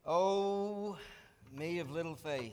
Oh, me of little faith.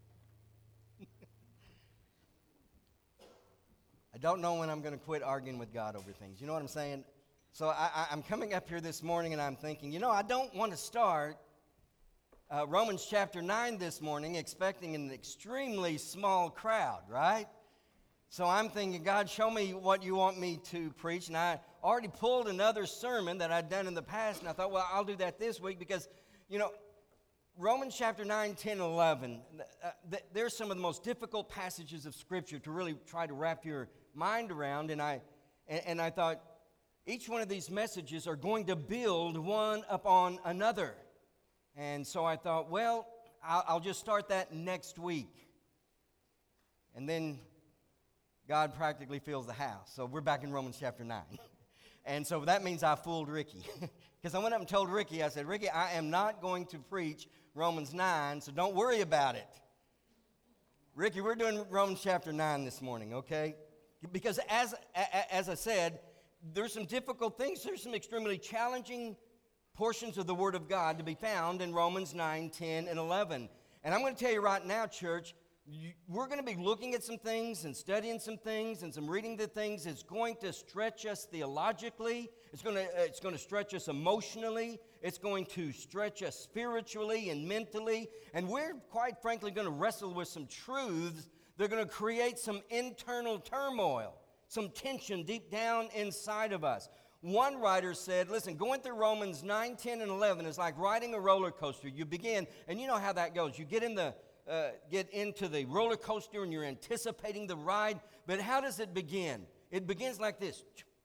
I don't know when I'm going to quit arguing with God over things. You know what I'm saying? So I'm coming up here this morning and I'm thinking, I don't want to start Romans chapter 9 this morning expecting an extremely small crowd, right? So I'm thinking, God, show me what you want me to preach. And I already pulled another sermon that I'd done in the past, and I thought, well, I'll do that this week because, Romans chapter 9, 10, 11, there's some of the most difficult passages of Scripture to really try to wrap your mind around. And I thought, each one of these messages are going to build one upon another. And so I thought, well, I'll just start that next week. And then God practically fills the house. So we're back in Romans chapter 9. And so that means I fooled Ricky. Because I went up and told Ricky, I said, Ricky, I am not going to preach Romans 9, so don't worry about it. Ricky, we're doing Romans chapter 9 this morning, okay? Because as I said, there's some difficult things. There's some extremely challenging portions of the Word of God to be found in Romans 9, 10, and 11. And I'm going to tell you right now, church, we're going to be looking at some things and studying some things and some reading the things. It's going to stretch us theologically. It's going to stretch us emotionally. It's going to stretch us spiritually and mentally. And we're quite frankly going to wrestle with some truths that are going to create some internal turmoil, some tension deep down inside of us. One writer said, listen, going through Romans 9, 10, and 11 is like riding a roller coaster. You begin, and you know how that goes. You get into the roller coaster and you're anticipating the ride, but how does it begin? It begins like this,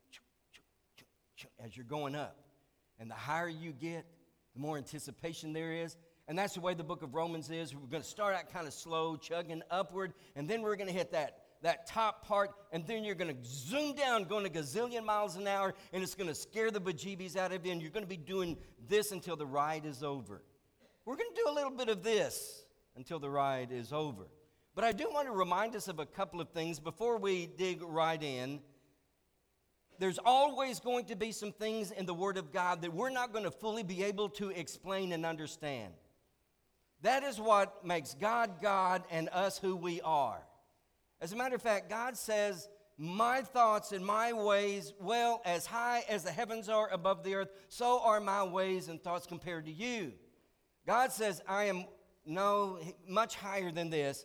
as you're going up. And the higher you get, the more anticipation there is. And that's the way the book of Romans is. We're going to start out kind of slow, chugging upward, and then we're going to hit that top part, and then you're going to zoom down, going a gazillion miles an hour, and it's going to scare the bejeebies out of you, and you're going to be doing this until the ride is over. We're going to do a little bit of this until the ride is over. But I do want to remind us of a couple of things before we dig right in. There's always going to be some things in the Word of God that we're not going to fully be able to explain and understand. That is what makes God God and us who we are. As a matter of fact, God says, my thoughts and my ways, well, as high as the heavens are above the earth, so are my ways and thoughts compared to you. God says, I am much higher than this.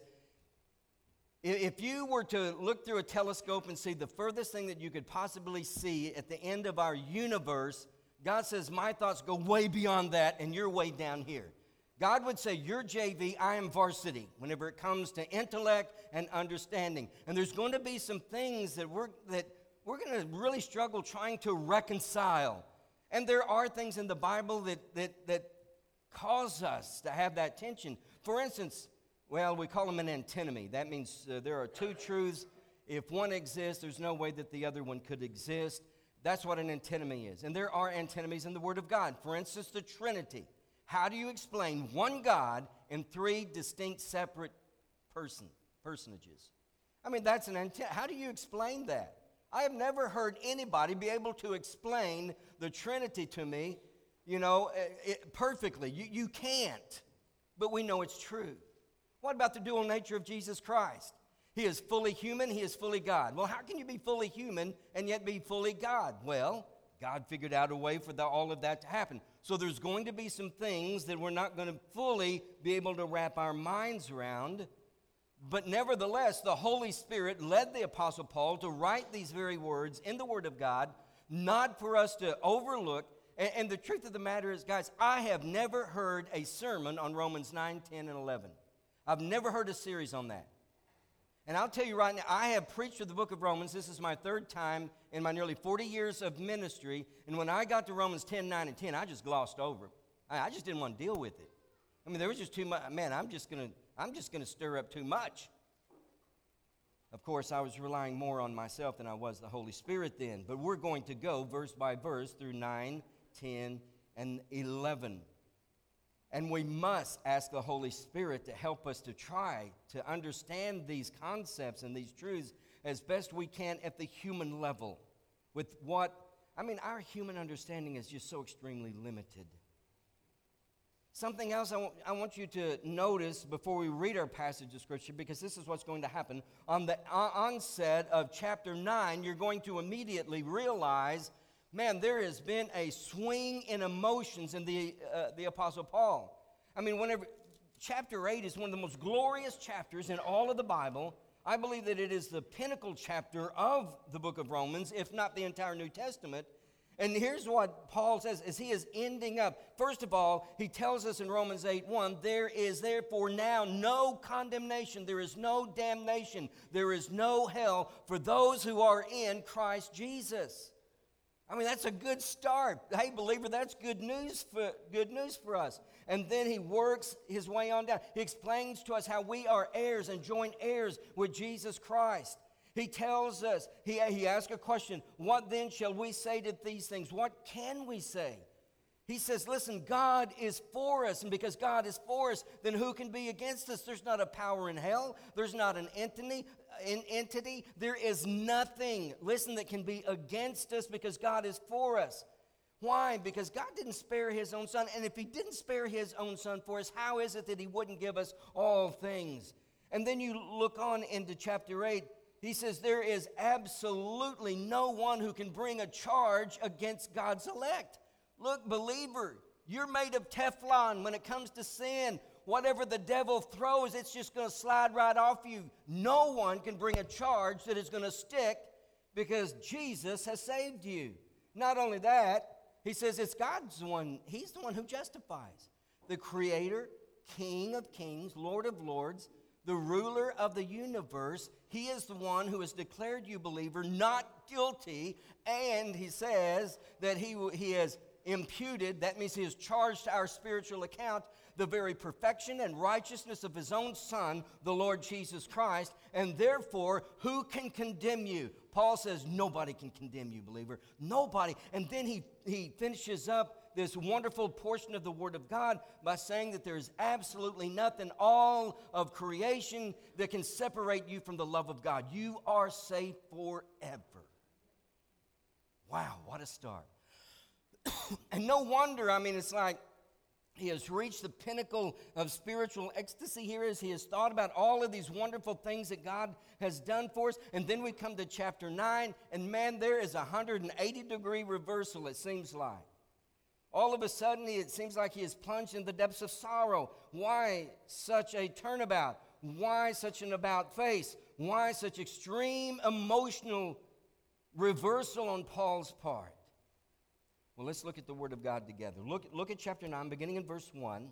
If you were to look through a telescope and see the furthest thing that you could possibly see at the end of our universe, God says, my thoughts go way beyond that, and you're way down here. God would say, you're JV, I am varsity, whenever it comes to intellect and understanding. And there's going to be some things that we're going to really struggle trying to reconcile. And there are things in the Bible that cause us to have that tension. For instance, we call them an antinomy. That means there are two truths. If one exists, there's no way that the other one could exist. That's what an antinomy is. And there are antinomies in the Word of God. For instance, the Trinity. How do you explain one God in three distinct, separate personages? I mean, that's an antinomy. How do you explain that? I have never heard anybody be able to explain the Trinity to me, perfectly. You can't, but we know it's true. What about the dual nature of Jesus Christ? He is fully human, he is fully God. Well, how can you be fully human and yet be fully God? Well, God figured out a way for all of that to happen. So there's going to be some things that we're not going to fully be able to wrap our minds around. But nevertheless, the Holy Spirit led the Apostle Paul to write these very words in the Word of God, not for us to overlook. And the truth of the matter is, guys, I have never heard a sermon on Romans 9, 10, and 11. I've never heard a series on that. And I'll tell you right now, I have preached through the book of Romans. This is my third time in my nearly 40 years of ministry. And when I got to Romans 10, 9, and 10, I just glossed over it. I just didn't want to deal with it. I mean, there was just too much. Man, I'm just going to stir up too much. Of course, I was relying more on myself than I was the Holy Spirit then. But we're going to go verse by verse through 9, 10, and 11. And we must ask the Holy Spirit to help us to try to understand these concepts and these truths as best we can at the human level. Our human understanding is just so extremely limited. Something else I want you to notice before we read our passage of Scripture, because this is what's going to happen. On the onset of chapter 9, you're going to immediately realize, man, there has been a swing in emotions in the Apostle Paul. I mean, chapter 8 is one of the most glorious chapters in all of the Bible. I believe that it is the pinnacle chapter of the book of Romans, if not the entire New Testament. And here's what Paul says as he is ending up. First of all, he tells us in Romans 8:1, there is therefore now no condemnation, there is no damnation, there is no hell for those who are in Christ Jesus. I mean, that's a good start. Hey, believer, that's good news for us. And then he works his way on down. He explains to us how we are heirs and joint heirs with Jesus Christ. He tells us, he asks a question, what then shall we say to these things? What can we say? He says, listen, God is for us, and because God is for us, then who can be against us? There's not a power in hell. There's not an entity. There is nothing, listen, that can be against us because God is for us. Why? Because God didn't spare his own son, and if he didn't spare his own son for us, how is it that he wouldn't give us all things? And then you look on into chapter 8, he says there is absolutely no one who can bring a charge against God's elect. Look, believer, you're made of Teflon when it comes to sin. Whatever the devil throws, it's just going to slide right off you. No one can bring a charge that is going to stick because Jesus has saved you. Not only that, he says it's God's one. He's the one who justifies. The Creator, King of kings, Lord of lords, the ruler of the universe. He is the one who has declared you, believer, not guilty. And he says that he has imputed, that means he has charged to our spiritual account, the very perfection and righteousness of his own Son, the Lord Jesus Christ. And therefore, who can condemn you? Paul says nobody can condemn you, believer. Nobody. And then he finishes up this wonderful portion of the Word of God by saying that there is absolutely nothing, all of creation, that can separate you from the love of God. You are safe forever. Wow, what a start. And no wonder, I mean, it's like he has reached the pinnacle of spiritual ecstasy here as he has thought about all of these wonderful things that God has done for us. And then we come to chapter 9, and man, there is a 180-degree reversal, it seems like. All of a sudden, it seems like he is plunged in the depths of sorrow. Why such a turnabout? Why such an about face? Why such extreme emotional reversal on Paul's part? Well, let's look at the Word of God together. Look at chapter 9, beginning in verse 1.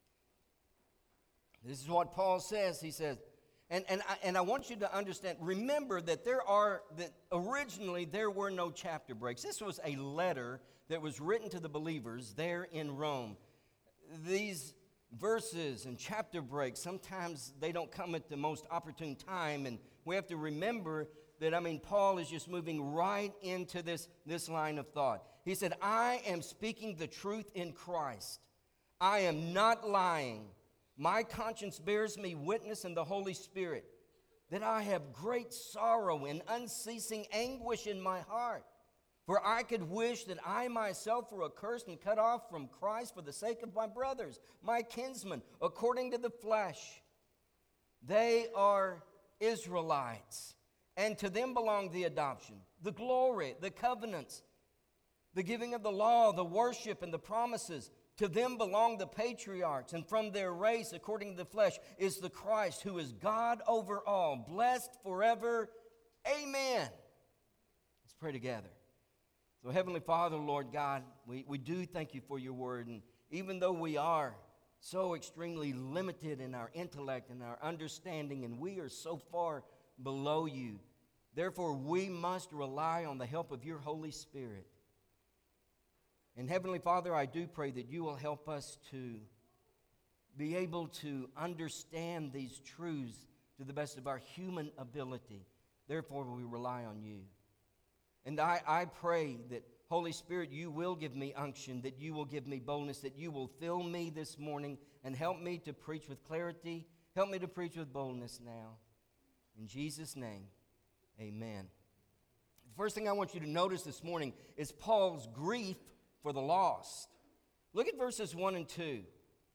This is what Paul says. He says, and I want you to understand, remember that originally there were no chapter breaks. This was a letter that was written to the believers there in Rome. These verses and chapter breaks, sometimes they don't come at the most opportune time, and we have to remember that, Paul is just moving right into this line of thought. He said, I am speaking the truth in Christ. I am not lying. My conscience bears me witness in the Holy Spirit that I have great sorrow and unceasing anguish in my heart. For I could wish that I myself were accursed and cut off from Christ for the sake of my brothers, my kinsmen, according to the flesh. They are Israelites, and to them belong the adoption, the glory, the covenants, the giving of the law, the worship, and the promises. To them belong the patriarchs, and from their race, according to the flesh, is the Christ, who is God over all, blessed forever. Amen. Let's pray together. So, Heavenly Father, Lord God, we do thank you for your word. And even though we are so extremely limited in our intellect and our understanding, and we are so far below you, therefore we must rely on the help of your Holy Spirit. And Heavenly Father, I do pray that you will help us to be able to understand these truths to the best of our human ability. Therefore, we rely on you. And I pray that, Holy Spirit, you will give me unction, that you will give me boldness, that you will fill me this morning and help me to preach with clarity. Help me to preach with boldness now. In Jesus' name, amen. The first thing I want you to notice this morning is Paul's grief for the lost. Look at verses 1 and 2.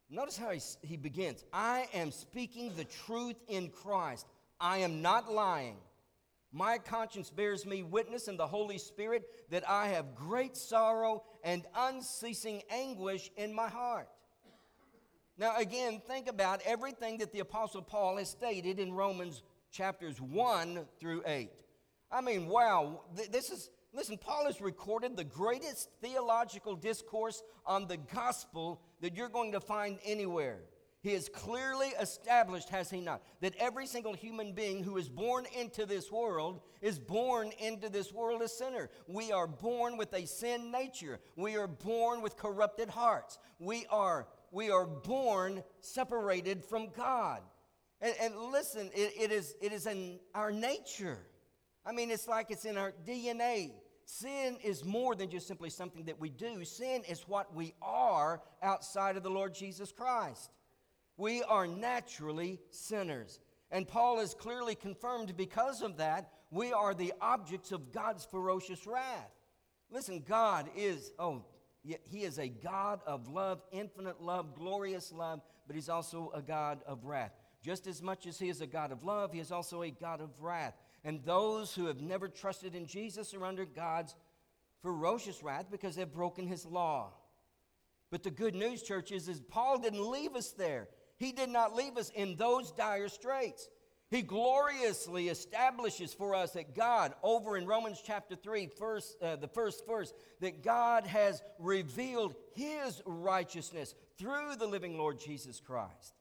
Notice how he begins. I am speaking the truth in Christ. I am not lying. My conscience bears me witness in the Holy Spirit that I have great sorrow and unceasing anguish in my heart. Now again, think about everything that the Apostle Paul has stated in Romans chapters 1 through 8. I mean, wow, listen, Paul has recorded the greatest theological discourse on the gospel that you're going to find anywhere. He has clearly established, has he not, that every single human being who is born into this world is born into this world a sinner. We are born with a sin nature. We are born with corrupted hearts. We are born separated from God. And listen, it is in our nature. I mean, it's like it's in our DNA. Sin is more than just simply something that we do. Sin is what we are outside of the Lord Jesus Christ. We are naturally sinners. And Paul has clearly confirmed because of that, we are the objects of God's ferocious wrath. Listen, God is, He is a God of love, infinite love, glorious love, but He's also a God of wrath. Just as much as He is a God of love, He is also a God of wrath. And those who have never trusted in Jesus are under God's ferocious wrath because they've broken His law. But the good news, church, is Paul didn't leave us there. He did not leave us in those dire straits. He gloriously establishes for us that God, over in Romans chapter 3, the first verse, that God has revealed His righteousness through the living Lord Jesus Christ.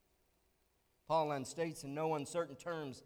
Paul then states in no uncertain terms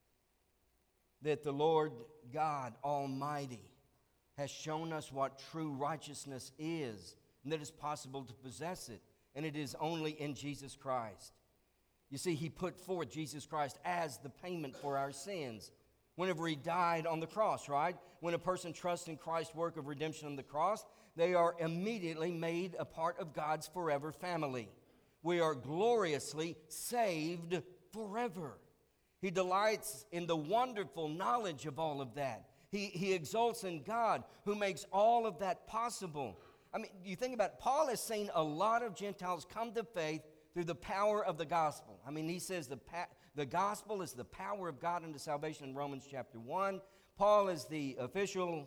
that the Lord God Almighty has shown us what true righteousness is, and that it's possible to possess it, and it is only in Jesus Christ. You see, He put forth Jesus Christ as the payment for our sins whenever He died on the cross, right? When a person trusts in Christ's work of redemption on the cross, they are immediately made a part of God's forever family. We are gloriously saved forever. He delights in the wonderful knowledge of all of that. He exults in God who makes all of that possible. I mean, you think about it, Paul has seen a lot of Gentiles come to faith through the power of the gospel. I mean, he says the gospel is the power of God unto salvation in Romans chapter 1. Paul is the official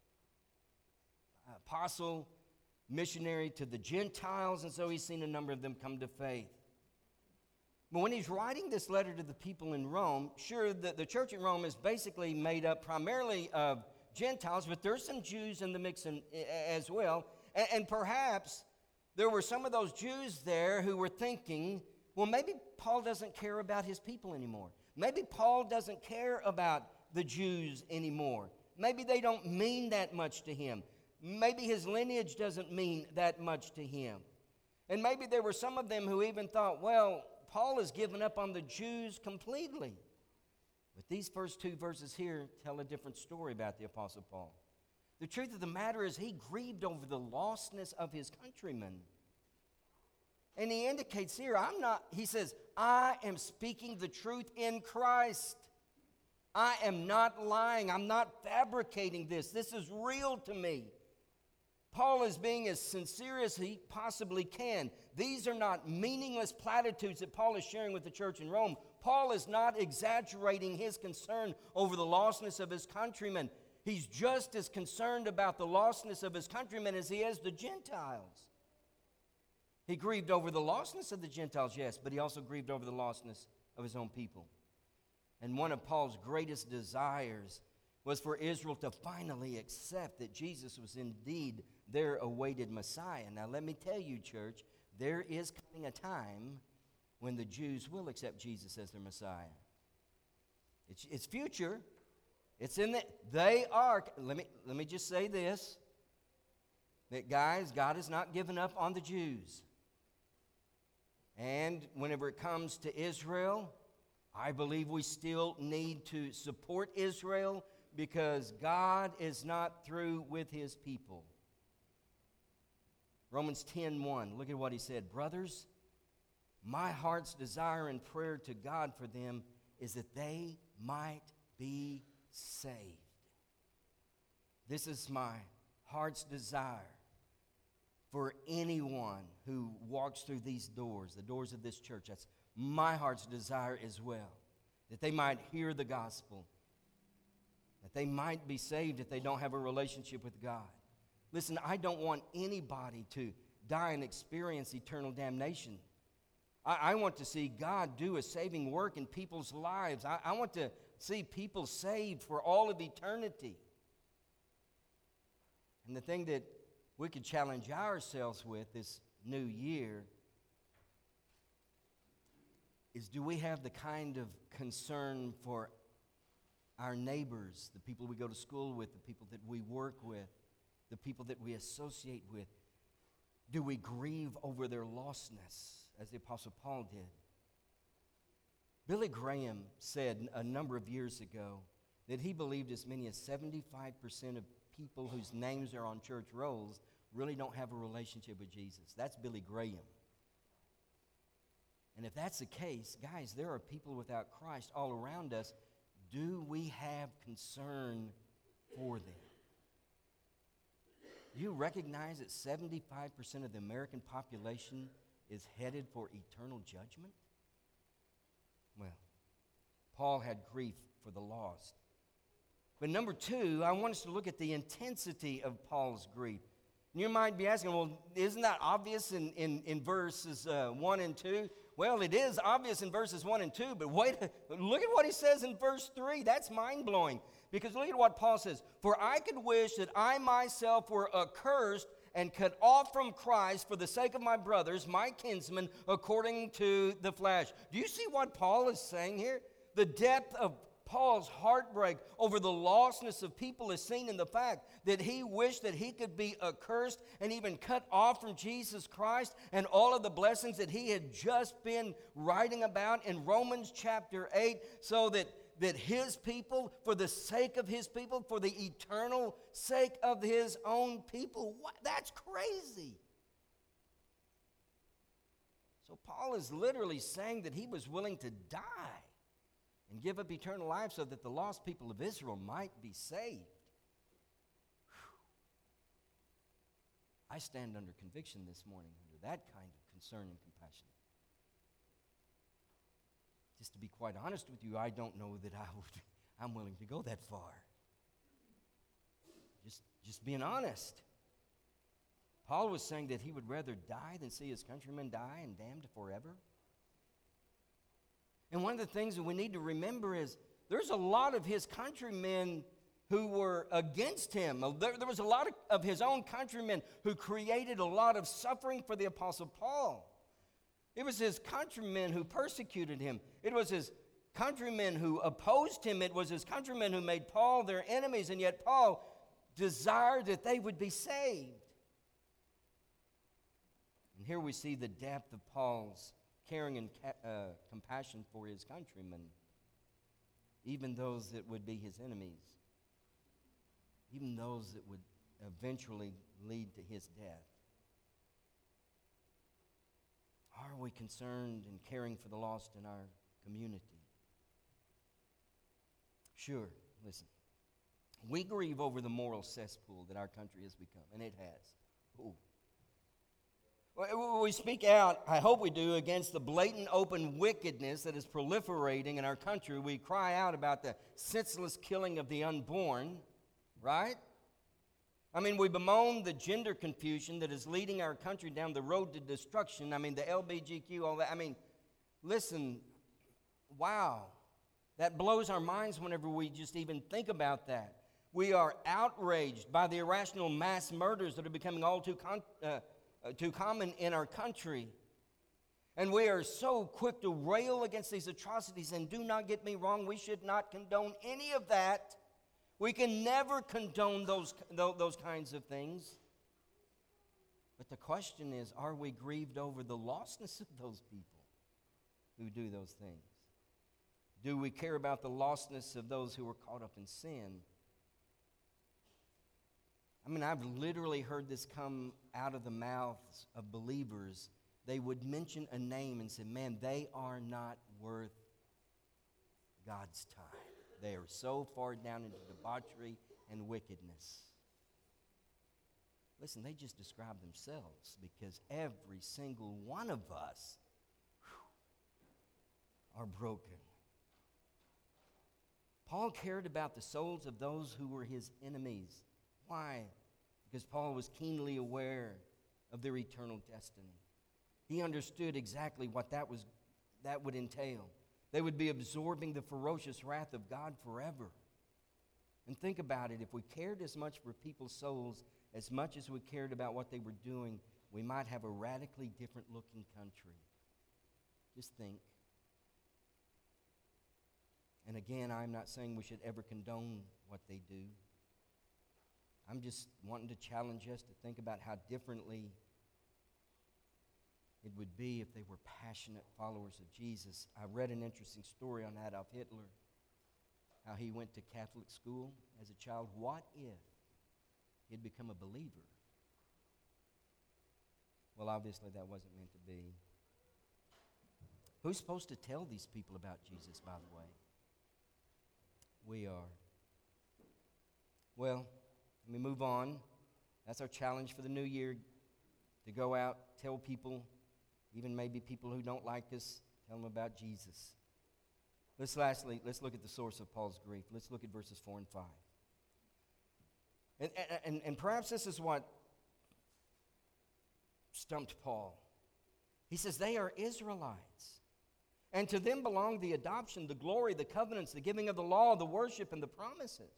apostle, missionary to the Gentiles, and so he's seen a number of them come to faith. But when he's writing this letter to the people in Rome, sure, the church in Rome is basically made up primarily of Gentiles, but there's some Jews in the mix as well. And perhaps there were some of those Jews there who were thinking, well, maybe Paul doesn't care about his people anymore. Maybe Paul doesn't care about the Jews anymore. Maybe they don't mean that much to him. Maybe his lineage doesn't mean that much to him. And maybe there were some of them who even thought, well, Paul has given up on the Jews completely. But these first two verses here tell a different story about the Apostle Paul. The truth of the matter is he grieved over the lostness of his countrymen. And he indicates here, he says, I am speaking the truth in Christ. I am not lying. I'm not fabricating this. This is real to me. Paul is being as sincere as he possibly can. These are not meaningless platitudes that Paul is sharing with the church in Rome. Paul is not exaggerating his concern over the lostness of his countrymen. He's just as concerned about the lostness of his countrymen as he is the Gentiles. He grieved over the lostness of the Gentiles, yes, but he also grieved over the lostness of his own people. And one of Paul's greatest desires was for Israel to finally accept that Jesus was indeed their awaited Messiah. Now let me tell you, church, there is coming a time when the Jews will accept Jesus as their Messiah. It's future. It's in the, they are, let me just say this, that guys, God has not given up on the Jews. And whenever it comes to Israel, I believe we still need to support Israel because God is not through with his people. Romans 10:1, look at what he said. Brothers, my heart's desire and prayer to God for them is that they might be saved. This is my heart's desire. for anyone who walks through these doors, the doors of this church. That's my heart's desire as well, that they might hear the gospel, that they might be saved if they don't have a relationship with God. Listen, I don't want anybody to die and experience eternal damnation. I want to see God do a saving work in people's lives. I want to see people saved for all of eternity. And the thing that we could challenge ourselves with this new year is, do we have the kind of concern for our neighbors, the people we go to school with, the people that we work with, the people that we associate with? Do we grieve over their lostness, as the Apostle Paul did? Billy Graham said a number of years ago that he believed as many as 75% of people whose names are on church rolls really don't have a relationship with Jesus. That's Billy Graham. And if that's the case, guys, there are people without Christ all around us. Do we have concern for them? Do you recognize that 75% of the American population is headed for eternal judgment? Well, Paul had grief for the lost. But number two, I want us to look at the intensity of Paul's grief. And you might be asking, well, isn't that obvious in verses 1 and 2? Well, it is obvious in verses 1 and 2, but look at what he says in verse 3. That's mind-blowing. Because look at what Paul says. For I could wish that I myself were accursed and cut off from Christ for the sake of my brothers, my kinsmen, according to the flesh. Do you see what Paul is saying here? The depth of Paul's heartbreak over the lostness of people is seen in the fact that he wished that he could be accursed and even cut off from Jesus Christ and all of the blessings that he had just been writing about in Romans chapter 8, so that his people, for the sake of his people, for the eternal sake of his own people. That's crazy. So Paul is literally saying that he was willing to die and give up eternal life so that the lost people of Israel might be saved. Whew. I stand under conviction this morning under that kind of concern and compassion. Just to be quite honest with you, I don't know that I'm willing to go that far. Just being honest. Paul was saying that he would rather die than see his countrymen die and damned forever. And one of the things that we need to remember is there's a lot of his countrymen who were against him. There was a lot of his own countrymen who created a lot of suffering for the Apostle Paul. It was his countrymen who persecuted him. It was his countrymen who opposed him. It was his countrymen who made Paul their enemies, and yet Paul desired that they would be saved. And here we see the depth of Paul's caring and compassion for his countrymen, even those that would be his enemies, even those that would eventually lead to his death. Are we concerned and caring for the lost in our community? Sure, listen. We grieve over the moral cesspool that our country has become, and it has. Ooh. We speak out, I hope we do, against the blatant open wickedness that is proliferating in our country. We cry out about the senseless killing of the unborn, right? I mean, we bemoan the gender confusion that is leading our country down the road to destruction. I mean, the LGBTQ, all that. I mean, listen, wow. That blows our minds whenever we just even think about that. We are outraged by the irrational mass murders that are becoming all too common in our country. And we are so quick to rail against these atrocities. And do not get me wrong, we should not condone any of that. We can never condone those kinds of things. But the question is, are we grieved over the lostness of those people who do those things? Do we care about the lostness of those who are caught up in sin? I mean, I've literally heard this come out of the mouths of believers. They would mention a name and say, man, they are not worth God's time. They are so far down into debauchery and wickedness. Listen, they just describe themselves, because every single one of us are broken. Paul cared about the souls of those who were his enemies. Why? Because Paul was keenly aware of their eternal destiny. He understood exactly what that would entail. They would be absorbing the ferocious wrath of God forever. And think about it, if we cared as much for people's souls as much as we cared about what they were doing, we might have a radically different looking country. Just think. And again, I'm not saying we should ever condone what they do. I'm just wanting to challenge us to think about how differently it would be if they were passionate followers of Jesus. I read an interesting story on Adolf Hitler, how he went to Catholic school as a child. What if he'd become a believer? Well, obviously that wasn't meant to be. Who's supposed to tell these people about Jesus, by the way? We are. Well, let me move on. That's our challenge for the new year, to go out, tell people, even maybe people who don't like us, tell them about Jesus. Let's look at the source of Paul's grief. Let's look at verses 4 and 5. And perhaps this is what stumped Paul. He says, they are Israelites. And to them belong the adoption, the glory, the covenants, the giving of the law, the worship, and the promises.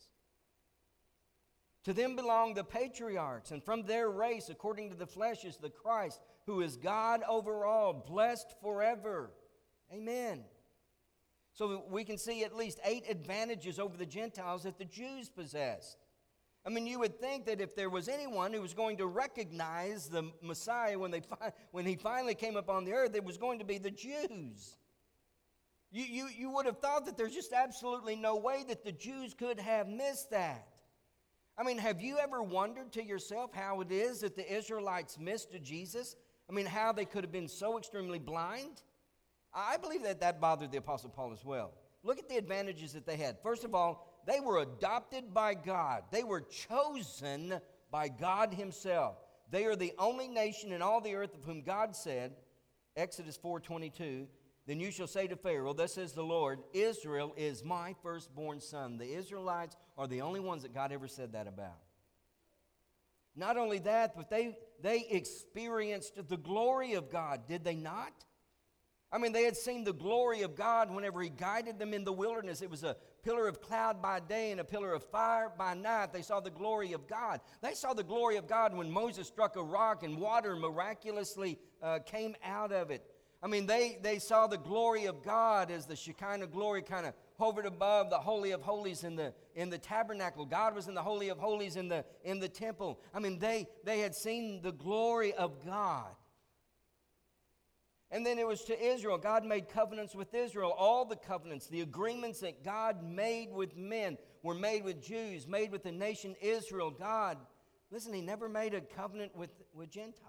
To them belong the patriarchs, and from their race, according to the flesh, is the Christ, who is God over all, blessed forever. Amen. So we can see at least 8 advantages over the Gentiles that the Jews possessed. I mean, you would think that if there was anyone who was going to recognize the Messiah when he finally came upon the earth, it was going to be the Jews. You would have thought that there's just absolutely no way that the Jews could have missed that. I mean, have you ever wondered to yourself how it is that the Israelites missed Jesus? I mean, how they could have been so extremely blind? I believe that bothered the Apostle Paul as well. Look at the advantages that they had. First of all, they were adopted by God. They were chosen by God himself. They are the only nation in all the earth of whom God said, Exodus 4:22, then you shall say to Pharaoh, thus says the Lord, Israel is my firstborn son. The Israelites are the only ones that God ever said that about. Not only that, but they experienced the glory of God, did they not? I mean, they had seen the glory of God whenever he guided them in the wilderness. It was a pillar of cloud by day and a pillar of fire by night. They saw the glory of God. They saw the glory of God when Moses struck a rock and water miraculously came out of it. I mean, they saw the glory of God as the Shekinah glory kind of hovered above the Holy of Holies in the tabernacle. God was in the Holy of Holies in the temple. I mean, they had seen the glory of God. And then it was to Israel. God made covenants with Israel. All the covenants, the agreements that God made with men were made with Jews, made with the nation Israel. God, listen, he never made a covenant with Gentiles.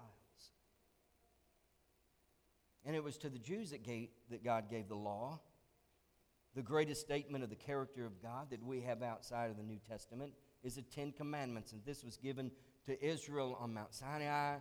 And it was to the Jews that God gave the law. The greatest statement of the character of God that we have outside of the New Testament is the 10 Commandments. And this was given to Israel on Mount Sinai.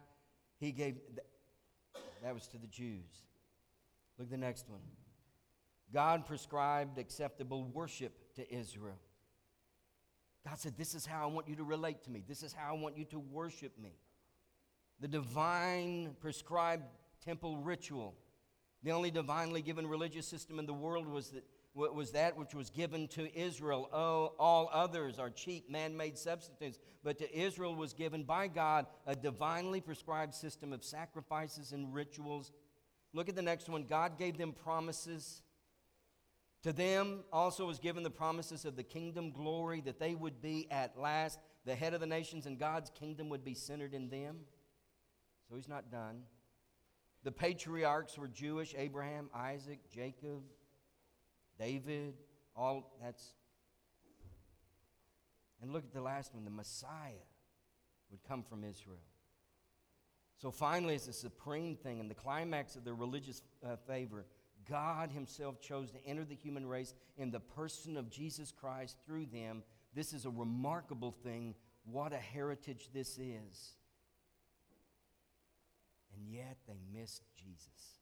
That was to the Jews. Look at the next one. God prescribed acceptable worship to Israel. God said, this is how I want you to relate to me. This is how I want you to worship me. The divine prescribed temple ritual. The only divinely given religious system in the world was that which was given to Israel. Oh, all others are cheap man-made substitutes. But to Israel was given by God a divinely prescribed system of sacrifices and rituals. Look at the next one. God gave them promises. To them also was given the promises of the kingdom glory, that they would be at last the head of the nations and God's kingdom would be centered in them. So he's not done. The patriarchs were Jewish: Abraham, Isaac, Jacob, David, all that's. And look at the last one. The Messiah would come from Israel. So finally, it's the supreme thing and the climax of their religious favor. God himself chose to enter the human race in the person of Jesus Christ through them. This is a remarkable thing. What a heritage this is. they missed Jesus.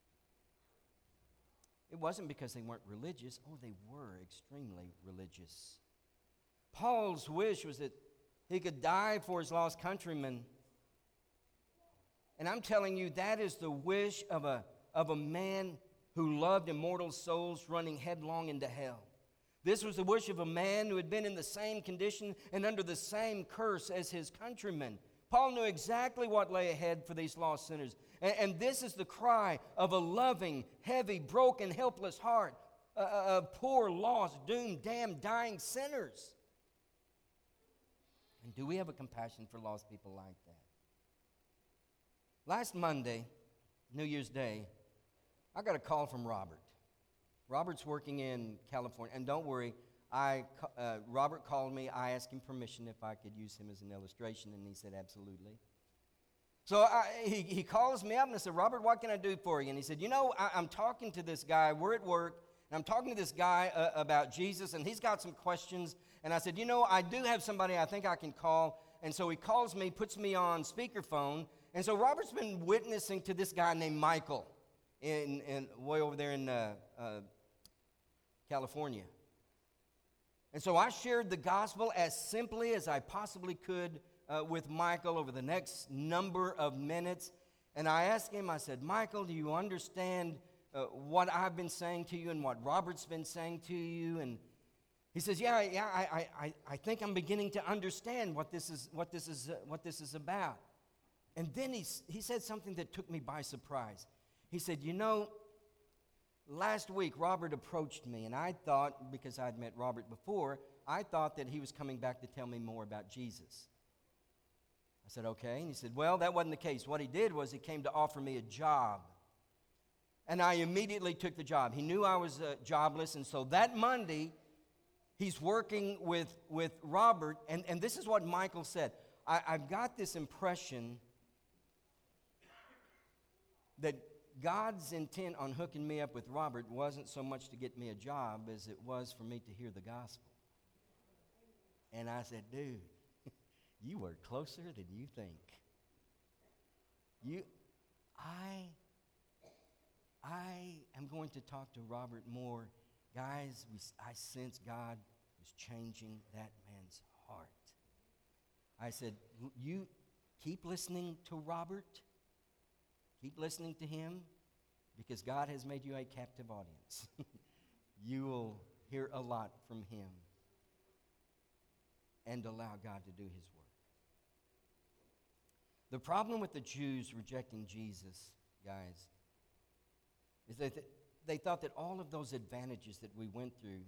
It wasn't because they weren't religious. Oh, they were extremely religious. Paul's wish was that he could die for his lost countrymen. And I'm telling you, that is the wish of a man who loved immortal souls running headlong into hell. This was the wish of a man who had been in the same condition and under the same curse as his countrymen. Paul knew exactly what lay ahead for these lost sinners. And this is the cry of a loving, heavy, broken, helpless heart of poor, lost, doomed, damned, dying sinners. And do we have a compassion for lost people like that? Last Monday, New Year's Day, I got a call from Robert. Robert's working in California. And don't worry, Robert called me. I asked him permission if I could use him as an illustration, and he said absolutely. So he calls me up and I said, Robert, what can I do for you? And he said, I'm talking to this guy. We're at work, and I'm talking to this guy about Jesus, and he's got some questions. And I said, I do have somebody I think I can call. And so he calls me, puts me on speakerphone. And so Robert's been witnessing to this guy named Michael way over there in California. And so I shared the gospel as simply as I possibly could with Michael over the next number of minutes. And I asked him, I said, Michael, do you understand what I've been saying to you and what Robert's been saying to you? And he says, yeah, I think I'm beginning to understand what this is about. And then he said something that took me by surprise. He said, last week Robert approached me, and I thought, because I'd met Robert before, I thought that he was coming back to tell me more about Jesus. I said, okay. And he said, well, that wasn't the case. What he did was he came to offer me a job. And I immediately took the job. He knew I was jobless, and so that Monday, he's working with Robert, and this is what Michael said. I've got this impression that God's intent on hooking me up with Robert wasn't so much to get me a job as it was for me to hear the gospel. And I said, dude, you are closer than you think. I am going to talk to Robert more. Guys, I sense God is changing that man's heart. I said, you keep listening to Robert. Keep listening to him, because God has made you a captive audience. You will hear a lot from him and allow God to do his work. The problem with the Jews rejecting Jesus, guys, is that they thought that all of those advantages that we went through,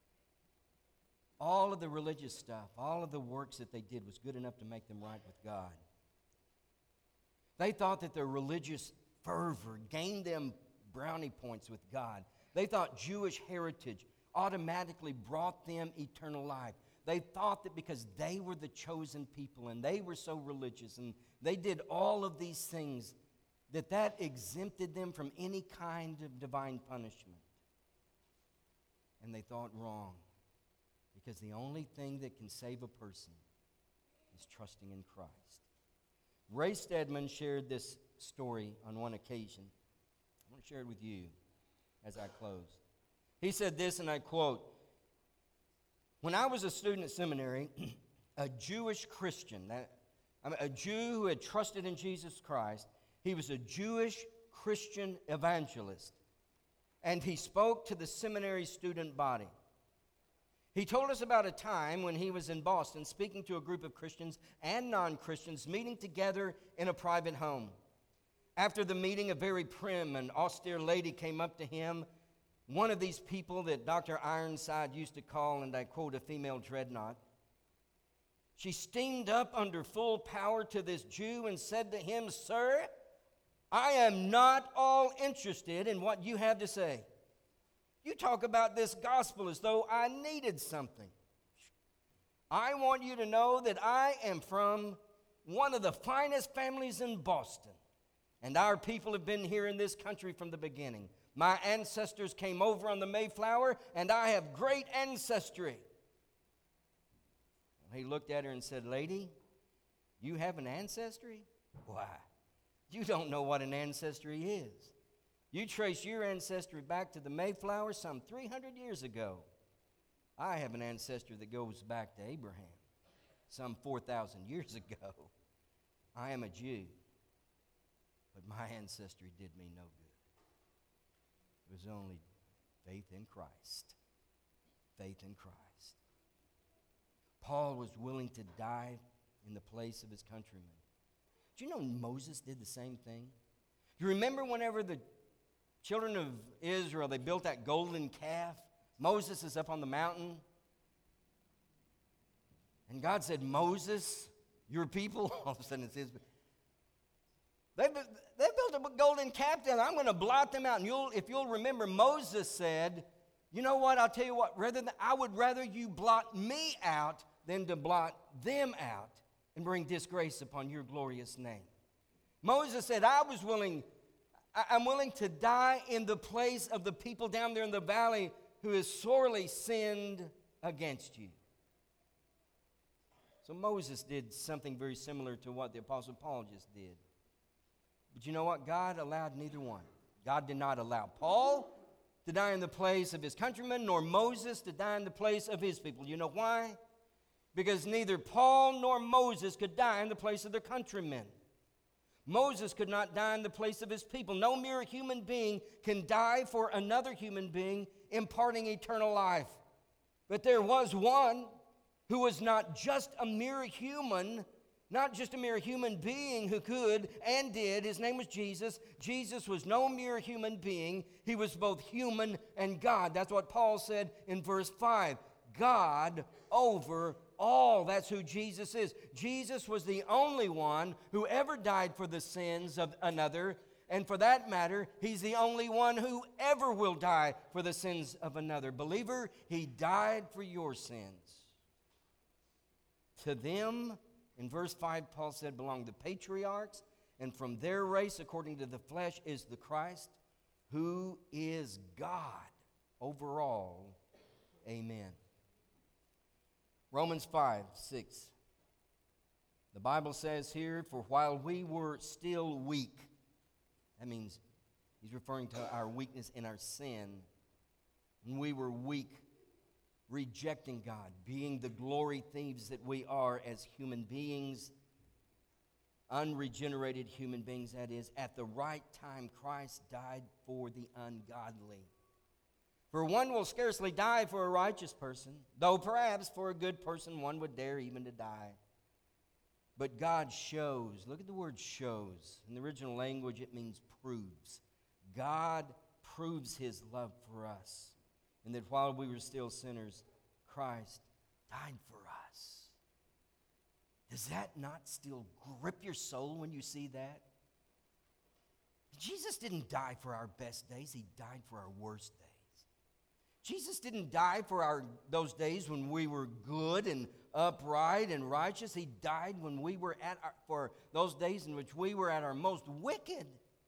all of the religious stuff, all of the works that they did was good enough to make them right with God. They thought that their religious fervor gained them brownie points with God. They thought Jewish heritage automatically brought them eternal life. They thought that because they were the chosen people and they were so religious and they did all of these things, that exempted them from any kind of divine punishment. And they thought wrong, because the only thing that can save a person is trusting in Christ. Ray Stedman shared this story on one occasion. I want to share it with you as I close. He said this, and I quote, when I was a student at seminary, a Jewish Christian, a Jew who had trusted in Jesus Christ, he was a Jewish Christian evangelist, and he spoke to the seminary student body. He told us about a time when he was in Boston speaking to a group of Christians and non-Christians meeting together in a private home. After the meeting, a very prim and austere lady came up to him, one of these people that Dr. Ironside used to call, and I quote, a female dreadnought. She steamed up under full power to this Jew and said to him, "Sir, I am not all interested in what you have to say. You talk about this gospel as though I needed something. I want you to know that I am from one of the finest families in Boston, and our people have been here in this country from the beginning. My ancestors came over on the Mayflower, and I have great ancestry." He looked at her and said, "Lady, you have an ancestry? Why, You don't know what an ancestry is. You trace your ancestry back to the Mayflower some 300 years ago. I have an ancestry that goes back to Abraham some 4,000 years ago. I am a Jew, but my ancestry did me no good. It was only faith in Christ. Faith in Christ. Paul was willing to die in the place of his countrymen. Do you know Moses did the same thing? You remember whenever the children of Israel, they built that golden calf? Moses is up on the mountain. And God said, Moses, your people, all of a sudden it's his. They built a golden calf down. I'm going to blot them out. And if you'll remember, Moses said, you know what, I'll tell you what, I would rather you blot me out than to blot them out and bring disgrace upon your glorious name. Moses said, I'm willing to die in the place of the people down there in the valley who has sorely sinned against you. So Moses did something very similar to what the Apostle Paul just did. But you know what? God allowed neither one. God did not allow Paul to die in the place of his countrymen, nor Moses to die in the place of his people. You know why? Because neither Paul nor Moses could die in the place of their countrymen. Moses could not die in the place of his people. No mere human being can die for another human being, imparting eternal life. But there was one who was not just a mere human, not just a mere human being who could and did. His name was Jesus. Jesus was no mere human being. He was both human and God. That's what Paul said in verse 5. God over all. That's who Jesus is. Jesus was the only one who ever died for the sins of another. And for that matter, he's the only one who ever will die for the sins of another. Believer, he died for your sins. To them, in verse 5, Paul said, belong the patriarchs, and from their race, according to the flesh, is the Christ, who is God over all. Amen. Romans 5:6. The Bible says here, for while we were still weak, that means he's referring to our weakness in our sin. When we were weak, rejecting God, being the glory thieves that we are as human beings, unregenerated human beings, that is, at the right time Christ died for the ungodly. For one will scarcely die for a righteous person, though perhaps for a good person one would dare even to die. But God shows, look at the word shows. In the original language it means proves. God proves his love for us, and that while we were still sinners, Christ died for us. Does that not still grip your soul when you see that? Jesus didn't die for our best days, he died for our worst days. Jesus didn't die for those days when we were good and upright and righteous. He died when we were for those days in which we were at our most wicked.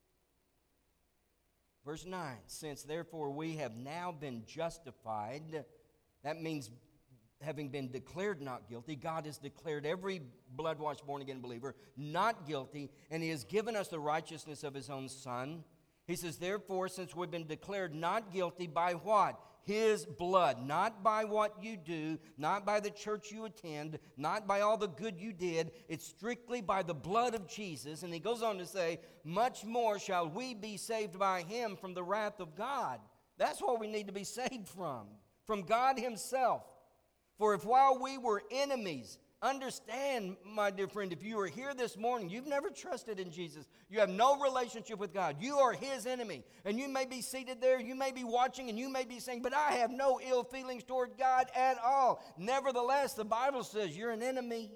Verse 9, since therefore we have now been justified, that means having been declared not guilty. God has declared every blood-washed, born-again believer not guilty, and he has given us the righteousness of his own Son. He says, therefore, since we've been declared not guilty by what? His blood, not by what you do, not by the church you attend, not by all the good you did. It's strictly by the blood of Jesus. And he goes on to say, much more shall we be saved by him from the wrath of God. That's what we need to be saved from God himself. For if while we were enemies, understand, my dear friend, if you are here this morning, you've never trusted in Jesus, you have no relationship with God, you are his enemy. And you may be seated there, you may be watching, and you may be saying, but I have no ill feelings toward God at all. Nevertheless, the Bible says you're an enemy.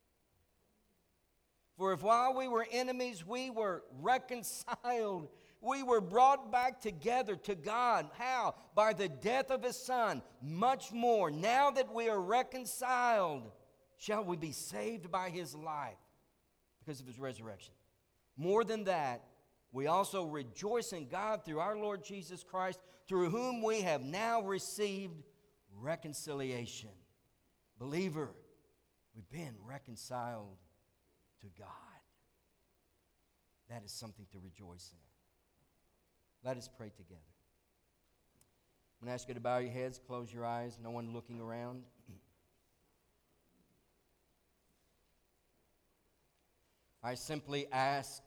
For if while we were enemies, we were reconciled, we were brought back together to God. How? By the death of his Son. Much more, now that we are reconciled, shall we be saved by his life because of his resurrection. More than that, we also rejoice in God through our Lord Jesus Christ, through whom we have now received reconciliation. Believer, we've been reconciled to God. that is something to rejoice in. Let us pray together. I'm going to ask you to bow your heads, close your eyes, no one looking around. I simply ask,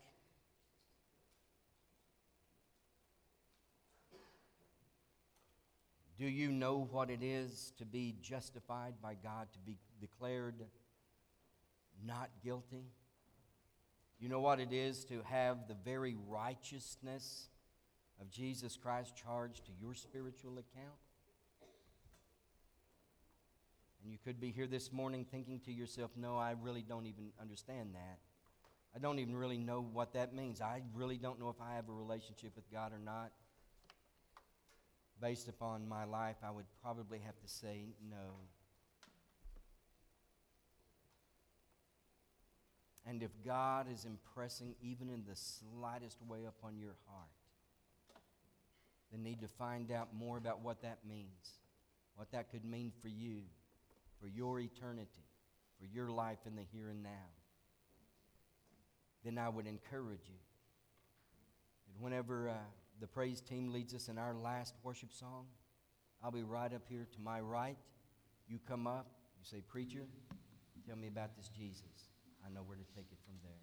do you know what it is to be justified by God, to be declared not guilty? You know what it is to have the very righteousness of Jesus Christ charged to your spiritual account? And you could be here this morning thinking to yourself, no, I really don't even understand that. I don't even really know what that means. I really don't know if I have a relationship with God or not. Based upon my life, I would probably have to say no. And if God is impressing even in the slightest way upon your heart, then need to find out more about what that means, what that could mean for you, for your eternity, for your life in the here and now, then I would encourage you that whenever the praise team leads us in our last worship song, I'll be right up here to my right. You come up, you say, preacher, tell me about this Jesus. I know where to take it from there.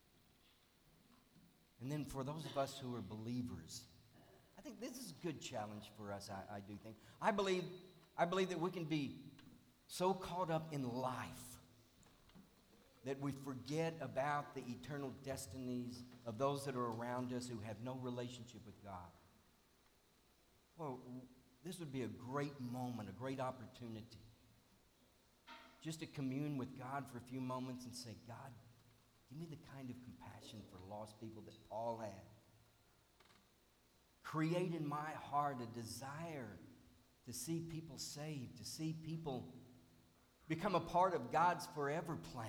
And then for those of us who are believers, I think this is a good challenge for us, I do think. I believe that we can be so caught up in life that we forget about the eternal destinies of those that are around us who have no relationship with God. Well, this would be a great moment, a great opportunity, just to commune with God for a few moments and say, God, give me the kind of compassion for lost people that Paul had. Create in my heart a desire to see people saved, to see people become a part of God's forever plan.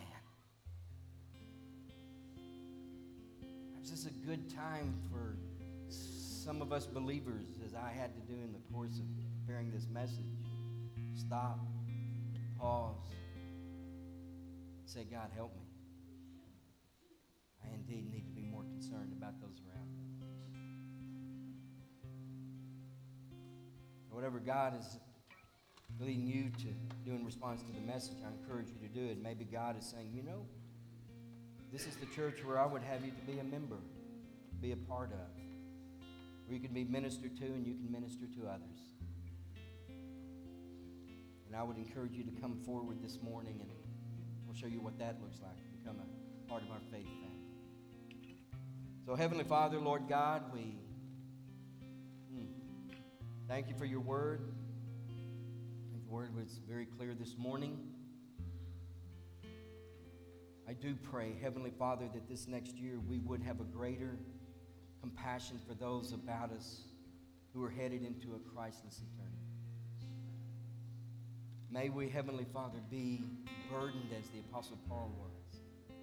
This is a good time for some of us believers, as I had to do in the course of preparing this message. Stop, pause, say, God, help me. I indeed need to be more concerned about those around me. Whatever God is leading you to do in response to the message, I encourage you to do it. Maybe God is saying, you know, this is the church where I would have you to be a member, be a part of, where you can be ministered to and you can minister to others. And I would encourage you to come forward this morning and we'll show you what that looks like, become a part of our faith family. So Heavenly Father, Lord God, we thank you for your word. I think the word was very clear this morning. I do pray, Heavenly Father, that this next year we would have a greater compassion for those about us who are headed into a Christless eternity. May we, Heavenly Father, be burdened as the Apostle Paul was.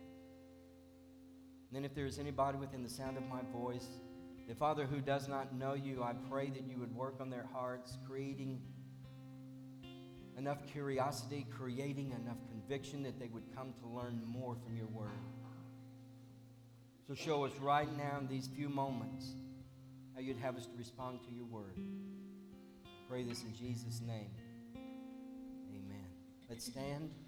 And then if there is anybody within the sound of my voice, the Father who does not know you, I pray that you would work on their hearts, creating enough curiosity, creating enough conviction that they would come to learn more from your word. So show us right now in these few moments how you'd have us to respond to your word. I pray this in Jesus' name. Amen. Let's stand.